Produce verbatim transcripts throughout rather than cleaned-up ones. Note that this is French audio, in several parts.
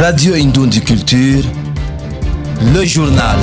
Radio Indoundi Culture, le journal.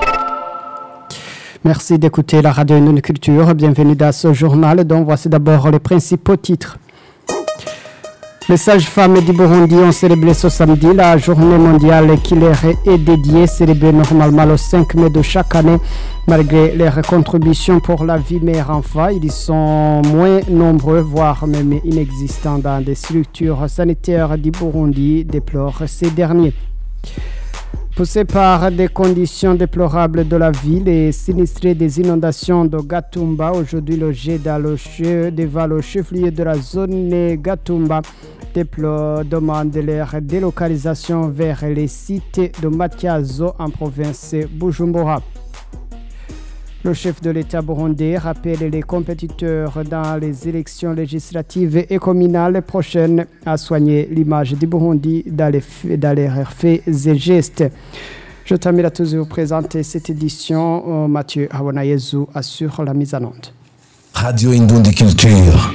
Merci d'écouter la Radio Indoundi Culture. Bienvenue dans ce journal dont voici d'abord les principaux titres. Les sages-femmes du Burundi ont célébré ce samedi la journée mondiale qui leur est dédiée, célébrée normalement le cinq mai de chaque année. Malgré leurs contributions pour la vie mère-enfant, ils sont moins nombreux, voire même inexistants dans des structures sanitaires du Burundi, déplorent ces derniers. Poussés par des conditions déplorables de la ville et sinistrés des inondations de Gatumba, aujourd'hui logés dans le chef, devant le chef-lieu de la zone Gatumba, déplore, demande leur délocalisation vers les sites de Matiazo en province Bujumbura. Le chef de l'État burundais rappelle les compétiteurs dans les élections législatives et communales prochaines à soigner l'image du Burundi dans les, dans les faits et gestes. Je termine à tous vous présenter cette édition. Mathieu Awanayezou assure la mise en onde. Radio Indoundi Culture.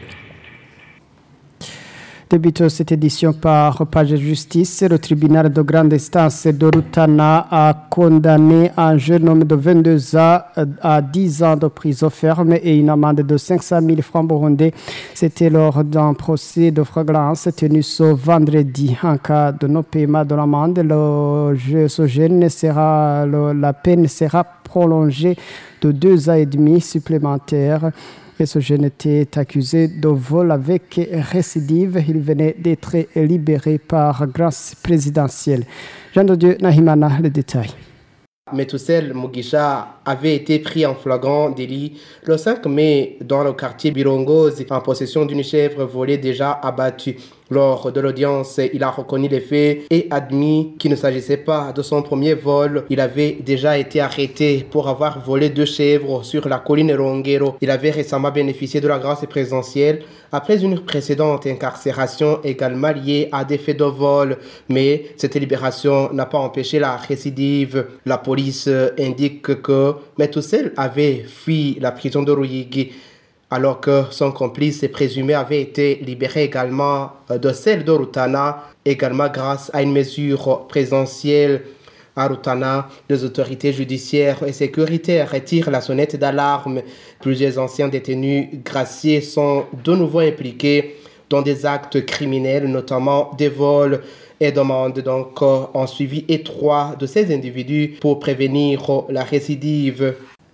Débute cette édition par page de justice. Le tribunal de grande instance de Rutana a condamné un jeune homme de vingt-deux ans à dix ans de prison ferme et une amende de cinq cent mille francs burundais. C'était lors d'un procès de flagrance tenu ce vendredi. En cas de non-paiement de l'amende, le, ce jeune sera, le, la peine sera prolongée de deux ans et demi supplémentaires. Et ce jeune était accusé de vol avec récidive. Il venait d'être libéré par grâce présidentielle. Jean de Dieu Nahimana, le détail. Metoussel Mugisha avait été pris en flagrant délit le cinq mai dans le quartier Birongozi en possession d'une chèvre volée déjà abattue. Lors de l'audience, il a reconnu les faits et admis qu'il ne s'agissait pas de son premier vol. Il avait déjà été arrêté pour avoir volé deux chèvres sur la colline Rongero. Il avait récemment bénéficié de la grâce présidentielle après une précédente incarcération également liée à des faits de vol. Mais cette libération n'a pas empêché la récidive. La police indique que Metoussel avait fui la prison de Ruyigi, alors que son complice présumé avait été libéré également de celle de Rutana, également grâce à une mesure présidentielle. À Rutana, les autorités judiciaires et sécuritaires tirent la sonnette d'alarme. Plusieurs anciens détenus graciés sont de nouveau impliqués dans des actes criminels, notamment des vols, et demandent donc un suivi étroit de ces individus pour prévenir la récidive.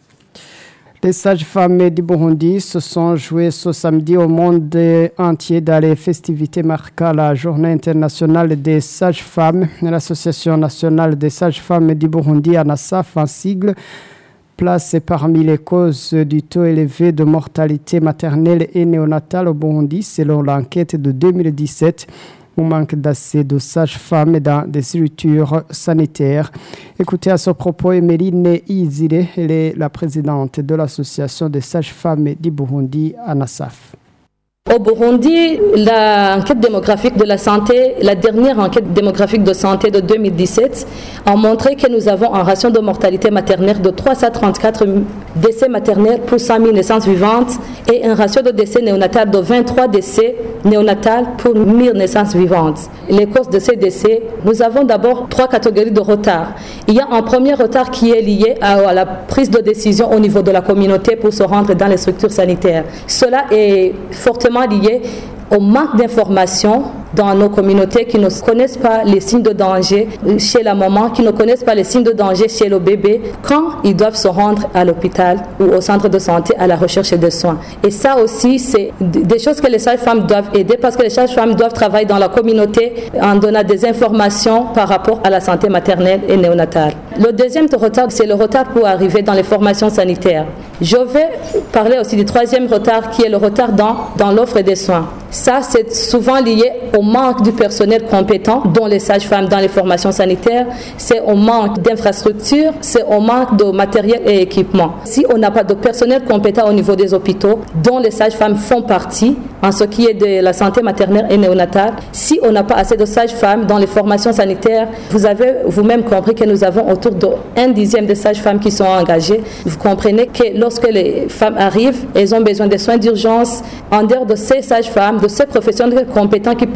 Les sages-femmes du Burundi se sont jouées ce samedi au monde entier dans les festivités marquant la journée internationale des sages-femmes. L'Association nationale des sages-femmes du Burundi, ANASAF en sigle, place parmi les causes du taux élevé de mortalité maternelle et néonatale au Burundi, selon l'enquête de deux mille dix-sept. On manque d'assez de sages-femmes dans des structures sanitaires. Écoutez à ce propos Emeline Izire, elle est la présidente de l'association des sages-femmes du Burundi, ANASAF. Au Burundi, l'enquête démographique de la santé, la dernière enquête démographique de santé de deux mille dix-sept a montré que nous avons un ratio de mortalité maternelle de trois cent trente-quatre décès maternels pour cent mille naissances vivantes et un ratio de décès néonatal de vingt-trois décès néonatales pour mille naissances vivantes. Les causes de ces décès, nous avons d'abord trois catégories de retard. Il y a un premier retard qui est lié à, à la prise de décision au niveau de la communauté pour se rendre dans les structures sanitaires. Cela est fortement lié au manque d'informations dans nos communautés qui ne connaissent pas les signes de danger chez la maman, qui ne connaissent pas les signes de danger chez le bébé quand ils doivent se rendre à l'hôpital ou au centre de santé à la recherche de soins. Et ça aussi, c'est des choses que les sages-femmes doivent aider parce que les sages-femmes doivent travailler dans la communauté en donnant des informations par rapport à la santé maternelle et néonatale. Le deuxième retard, c'est le retard pour arriver dans les formations sanitaires. Je vais parler aussi du troisième retard qui est le retard dans, dans l'offre des soins. Ça, c'est souvent lié au manque du personnel compétent, dont les sages-femmes dans les formations sanitaires. C'est au manque d'infrastructures, c'est au manque de matériel et équipement. Si on n'a pas de personnel compétent au niveau des hôpitaux, dont les sages-femmes font partie, en ce qui est de la santé maternelle et néonatale, si on n'a pas assez de sages-femmes dans les formations sanitaires, vous avez vous-même compris que nous avons autour d'un dixième des sages-femmes qui sont engagées. Vous comprenez que lorsque les femmes arrivent, elles ont besoin de soins d'urgence. En dehors de ces sages-femmes, de ces professionnels compétents qui peuvent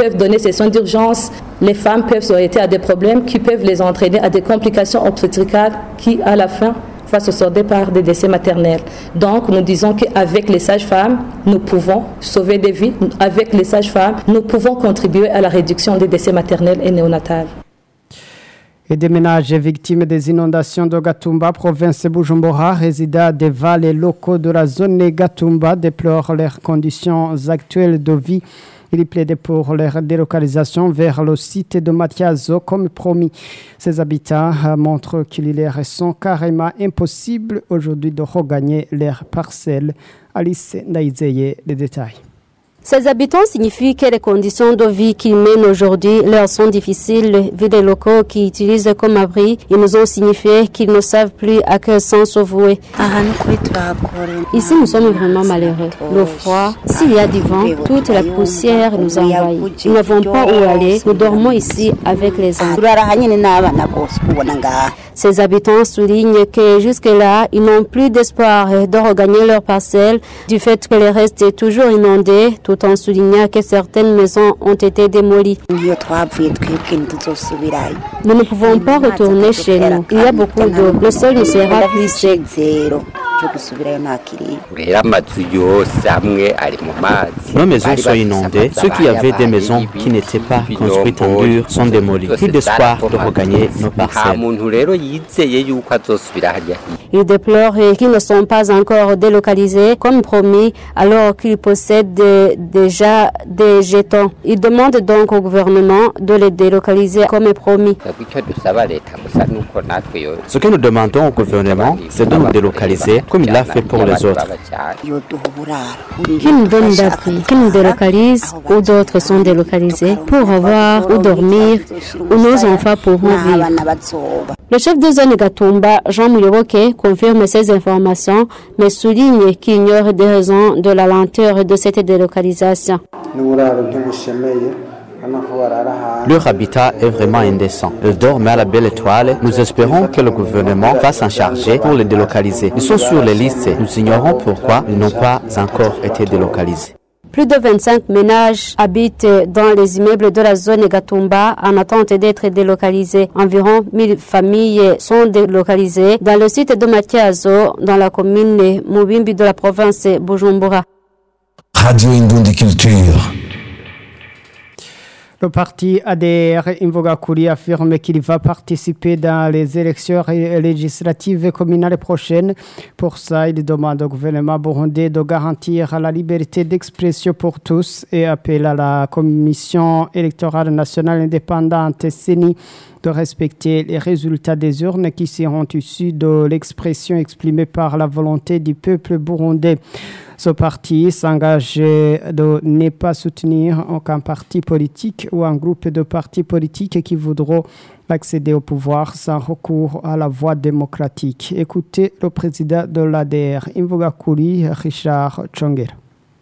peuvent donner ces soins d'urgence, les femmes peuvent se heurter à des problèmes qui peuvent les entraîner à des complications obstétricales qui, à la fin, va se solder par des décès maternels. Donc, nous disons qu'avec les sages-femmes, nous pouvons sauver des vies. Avec les sages-femmes, nous pouvons contribuer à la réduction des décès maternels et néonatals. Et des ménages victimes des inondations de Gatumba, province Bujumbura, résidents des vallées locaux de la zone Gatumba, déplorent leurs conditions actuelles de vie. Il plaidait pour leur délocalisation vers le site de Matiazo comme promis. Ces habitants montrent qu'il leur sont carrément impossible aujourd'hui de regagner leurs parcelles. Alice Ndaïzeye, les détails. Ces habitants signifient que les conditions de vie qu'ils mènent aujourd'hui leur sont difficiles vu des locaux qu'ils utilisent comme abri. Ils nous ont signifié qu'ils ne savent plus à quel sens se vouer. Ici, nous sommes vraiment malheureux. Le froid, s'il y a du vent, toute la poussière nous envahit. Nous n'avons pas où aller. Nous dormons ici avec les enfants. Ces habitants soulignent que jusque-là, ils n'ont plus d'espoir de regagner leurs parcelles du fait que le reste est toujours inondé, tout en soulignant que certaines maisons ont été démolies. Nous ne pouvons pas retourner chez nous. Il y a beaucoup d'eau. Le sol ne sera plus sec. Nos maisons sont inondées. Ceux qui avaient des maisons qui n'étaient pas construites en dur sont démolis. Plus d'espoir de regagner nos parcelles. Ils déplorent qu'ils ne sont pas encore délocalisés comme promis alors qu'ils possèdent de, déjà des jetons. Ils demandent donc au gouvernement de les délocaliser comme promis. Ce que nous demandons au gouvernement, c'est de nous délocaliser comme il l'a fait pour les autres. Qu'ils nous donnent d'abri, qu'ils nous délocalisent où d'autres sont délocalisés pour avoir où dormir, où nos enfants pourront vivre. Le chef de zone Gatumba, Jean Muyoboke, confirme ces informations, mais souligne qu'il ignore des raisons de la lenteur de cette délocalisation. Leur habitat est vraiment indécent. Ils dorment à la belle étoile. Nous espérons que le gouvernement va s'en charger pour les délocaliser. Ils sont sur les listes. Nous ignorons pourquoi ils n'ont pas encore été délocalisés. Plus de vingt-cinq ménages habitent dans les immeubles de la zone Gatumba en attente d'être délocalisés. Environ mille familles sont délocalisées dans le site de Matiazo, dans la commune Mubimbi de la province Bujumbura. Radio Indundi Culture. Le parti A D R Imvogakuri affirme qu'il va participer dans les élections législatives communales prochaines. Pour ça, il demande au gouvernement burundais de garantir la liberté d'expression pour tous et appelle à la Commission électorale nationale indépendante C E N I de respecter les résultats des urnes qui seront issus de l'expression exprimée par la volonté du peuple burundais. Ce parti s'engage de ne pas soutenir aucun parti politique ou un groupe de partis politiques qui voudront accéder au pouvoir sans recours à la voie démocratique. Écoutez le président de l'A D R Imvogakuri, Richard Chongera.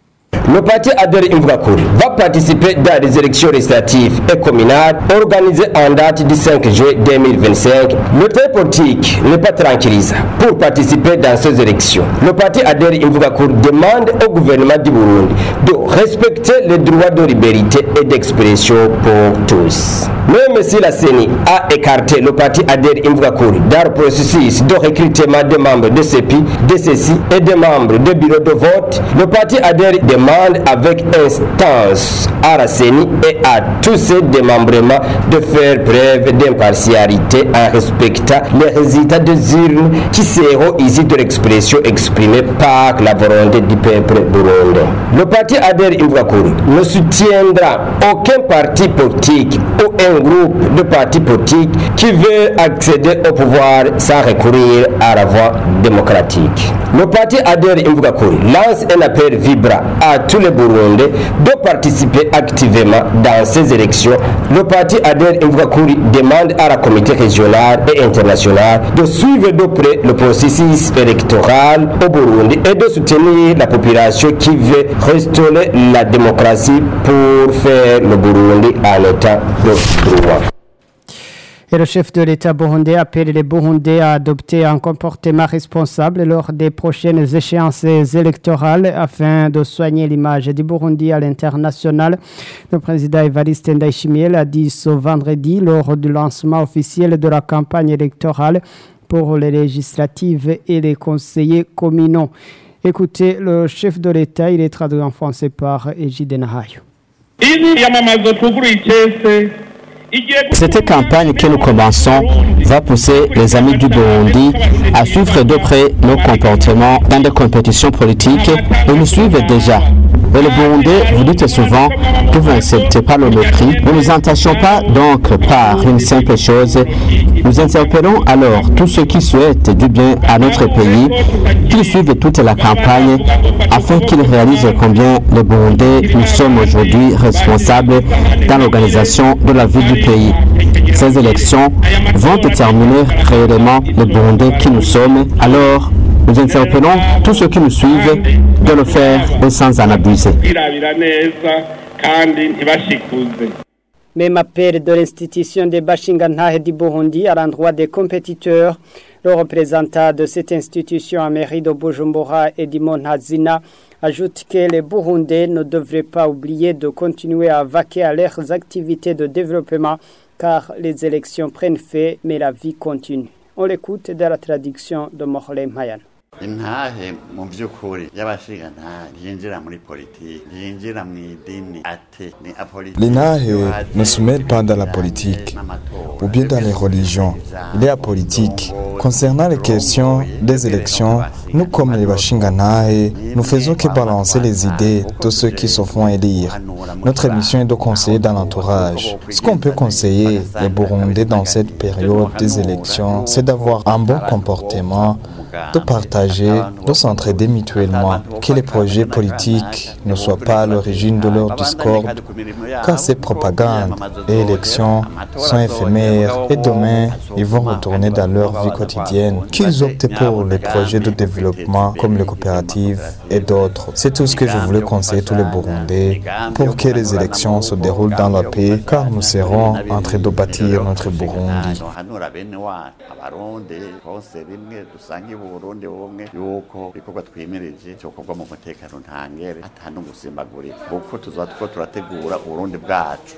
Le parti A D R Imvogakuri va participer dans les élections législatives et communales organisées en date du cinq juillet deux mille vingt-cinq. Le terrain politique n'est pas tranquillisé pour participer dans ces élections. Le parti A D R Imvogakuri demande au gouvernement du Burundi de respecter les droits de liberté et d'expression pour tous. Même si la C E N I a écarté le parti A D R Imvogakuri dans le processus de recrutement des membres de C E P I, de C C I et des membres du bureau de vote, le parti A D R demande avec instance à la C E N I et à tous ses démembrements de faire preuve d'impartialité en respectant les résultats des urnes qui seront issus de l'expression exprimée par la volonté du peuple burundais. Le parti A D R Imvogakuri ne soutiendra aucun parti politique ou un groupe de partis politiques qui veut accéder au pouvoir sans recourir à la voie démocratique. Le parti A D R Imvogakuri lance un appel vibrant à tous les Burundais de participer activement dans ces élections. Le parti A D R Imvogakuri demande à la communauté régionale et internationale de suivre de près le processus électoral au Burundi et de soutenir la population qui veut restaurer la démocratie pour faire le Burundi un état de droit. Et le chef de l'État burundais appelle les Burundais à adopter un comportement responsable lors des prochaines échéances électorales afin de soigner l'image du Burundi à l'international. Le président Evariste Ndayishimiye l'a dit ce vendredi lors du lancement officiel de la campagne électorale pour les législatives et les conseillers communaux. Écoutez, le chef de l'État, il est traduit en français par Ejide Nahayo. Cette campagne que nous commençons va pousser les amis du Burundi à suivre de près nos comportements dans des compétitions politiques et nous suivent déjà. Et le Burundais, vous dites souvent que vous n'acceptez pas le mépris. Nous ne nous entachons pas donc par une simple chose. Nous interpellons alors tous ceux qui souhaitent du bien à notre pays, qu'ils suivent toute la campagne afin qu'ils réalisent combien les Burundais nous sommes aujourd'hui responsables dans l'organisation de la vie du pays. Ces élections vont déterminer réellement les Burundais qui nous sommes. Alors, nous interpellons tous ceux qui nous suivent de le faire et sans en abuser. Même appel de l'institution des Bashingantahe du Burundi à l'endroit des compétiteurs. Le représentant de cette institution à mairie de Bujumbura, Edimon Hazina, ajoute que les Burundais ne devraient pas oublier de continuer à vaquer à leurs activités de développement car les élections prennent fait mais la vie continue. On l'écoute de la traduction de Mokhole Mayan. intahe mu by'ukuri y'abashingantahe yinjira muri politiki yinjira mu idini ate ni apolitique. L'intahe ne se mêle pas dans la politique ou bien dans les religions. Il est apolitique. Concernant les questions des élections, nous comme les bashingantahe, nous faisons que balancer les idées de ceux qui se font élire. Notre mission est de conseiller dans l'entourage. Ce qu'on peut conseiller les Burundais dans cette période des élections, c'est d'avoir un bon comportement, de partager, de s'entraider mutuellement, que les projets politiques ne soient pas à l'origine de leur discorde, car ces propagandes et élections sont éphémères et demain, ils vont retourner dans leur vie quotidienne, qu'ils optent pour les projets de développement comme les coopératives et d'autres. C'est tout ce que je voulais conseiller tous les Burundais pour que les élections se déroulent dans la paix, car nous serons en train de bâtir notre Burundi. Burundi bumwe yuko bikorwa twimirije cyo kugwa mu mutekano ntangere atanu gusimbagurira kuko tuzatwo turategura Burundi bwacu.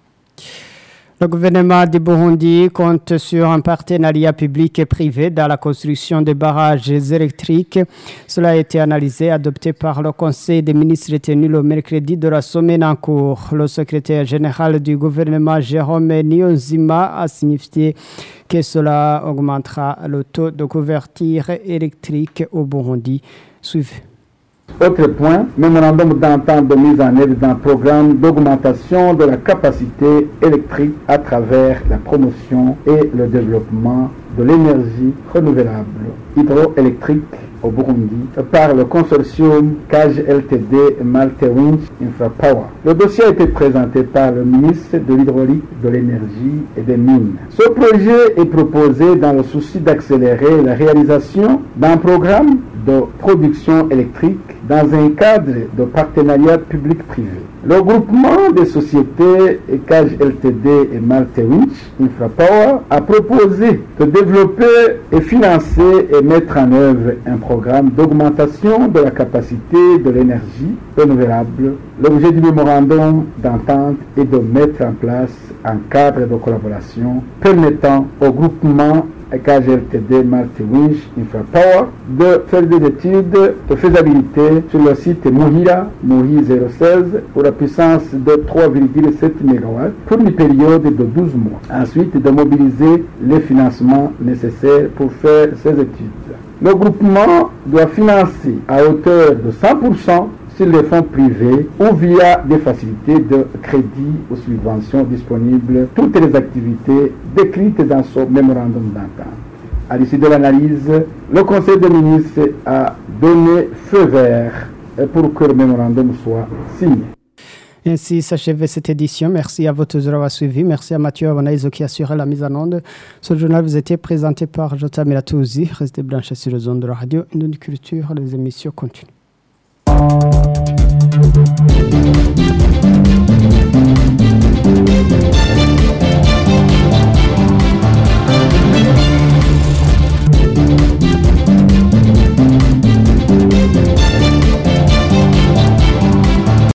Le gouvernement du Burundi compte sur un partenariat public et privé dans la construction des barrages électriques. Cela a été analysé et adopté par le Conseil des ministres tenu le mercredi de la semaine en cours. Le secrétaire général du gouvernement, Jérôme Niyonzima, a signifié que cela augmentera le taux de couverture électrique au Burundi. Suivez. Autre point, mémorandum d'entente de mise en œuvre d'un programme d'augmentation de la capacité électrique à travers la promotion et le développement de l'énergie renouvelable hydroélectrique au Burundi par le consortium C A G L T D Malte Winch Infrapower. Le dossier a été présenté par le ministre de l'Hydraulique, de l'Énergie et des Mines. Ce projet est proposé dans le souci d'accélérer la réalisation d'un programme de production électrique dans un cadre de partenariat public-privé. Le groupement des sociétés C A G L T D et Malte Winch Infrapower a proposé de développer et financer et mettre en œuvre un programme d'augmentation de la capacité de l'énergie renouvelable. L'objet du mémorandum d'entente est de mettre en place un cadre de collaboration permettant au groupement C A G L T D Malte Winch Infrapower de faire des études de faisabilité sur le site Muhira, Muhi zéro seize, pour la puissance de trois virgule sept mégawatts pour une période de douze mois. Ensuite, de mobiliser les financements nécessaires pour faire ces études. Le groupement doit financer à hauteur de cent pour cent sur les fonds privés ou via des facilités de crédit ou subventions disponibles toutes les activités décrites dans ce mémorandum d'entente. À l'issue de l'analyse, le Conseil des ministres a donné feu vert pour que le mémorandum soit signé. Ainsi s'achève cette édition. Merci à votre d'avoir suivi. Merci à Mathieu Abanaïzo qui assure la mise en onde. Ce journal vous était présenté par Jota Milatouzi. Restez branchés sur les ondes de la radio. Une culture, les émissions continuent.